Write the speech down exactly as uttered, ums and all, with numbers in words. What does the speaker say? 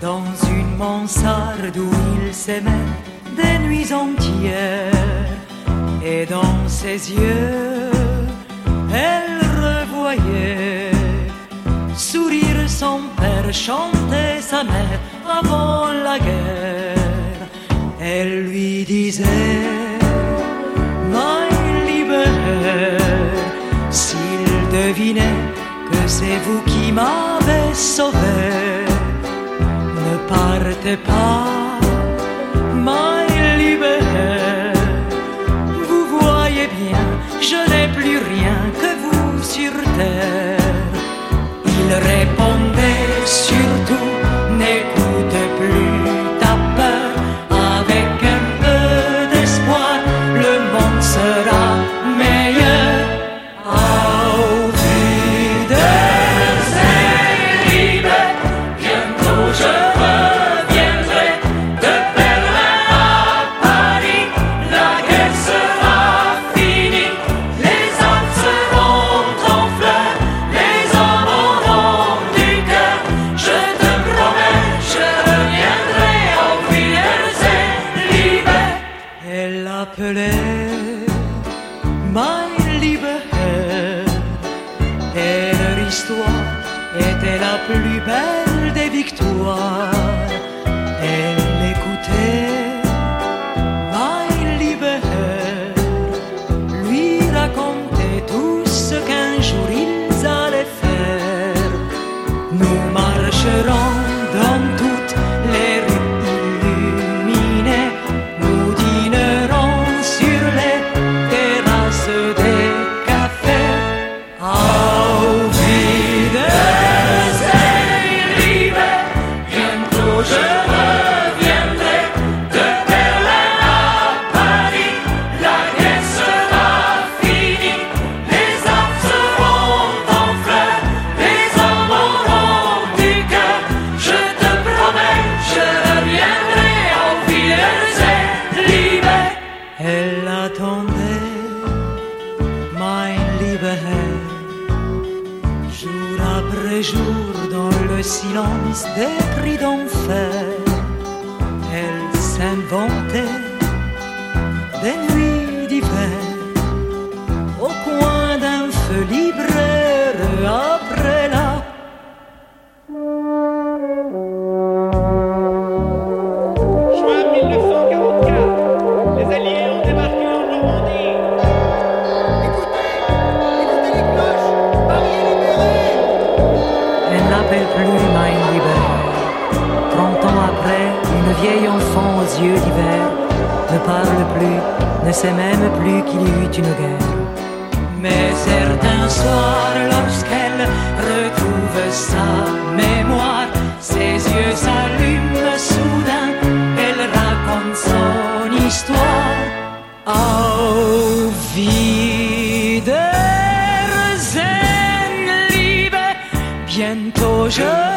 dans une mansarde où il s'aimait des nuits entières. Et dans ses yeux, elle revoyait sourire son père, chanter sa mère avant la guerre. Elle lui disait, my libère, s'il devinait que c'est vous qui m'avez sauvé, ne partez pas, my libère. Vous voyez bien, je n'ai plus rien que vous sur terre. Il répondait surtout, n'écoute plus ta peur, avec un peu d'espoir, le monde sera meilleur. Auf Wiedersehen, Liebe, bientôt je reviendrai de Berlin à Paris, la guerre sera finie, les âmes seront en fleurs, les hommes auront du cœur. Je te promets, je reviendrai. Auf Wiedersehen, Liebe. Elle l'appelait my Liebe, et leur histoire était la plus belle des victoires. Elle l'écoutait, my Liebe, lui racontait tout ce qu'un jour ils allaient faire. Nous marcherons dans toutes les rues illuminées, nous dînerons sur les terrasses des cafés. Auf Wiedersehen, Liebe, bientôt je reviendrai de Berlin à Paris, la guerre sera finie, les âmes seront en fleurs, les hommes auront du cœur. Je te promets, je reviendrai. Auf Wiedersehen, Liebe. Elle attendait, my Liebe, jour après jour dans le silence des cris d'enfer. Elle s'inventait des nuits d'hiver au coin d'un feu libraire après la Juin mille neuf cent quarante-quatre, les Alliés ont débarqué en Normandie. Écoutez, écoutez les cloches, Paris est libéré. Elle n'appelle plus my Liebe. Trente ans après, une vieille enfant aux yeux d'hiver ne parle plus, ne sait même plus qu'il y eut une guerre. Mais certains soirs, lorsqu'elle retrouve sa mémoire, ses yeux s'allument soudain, elle raconte son histoire. Auf Wiedersehen, Liebe, bientôt je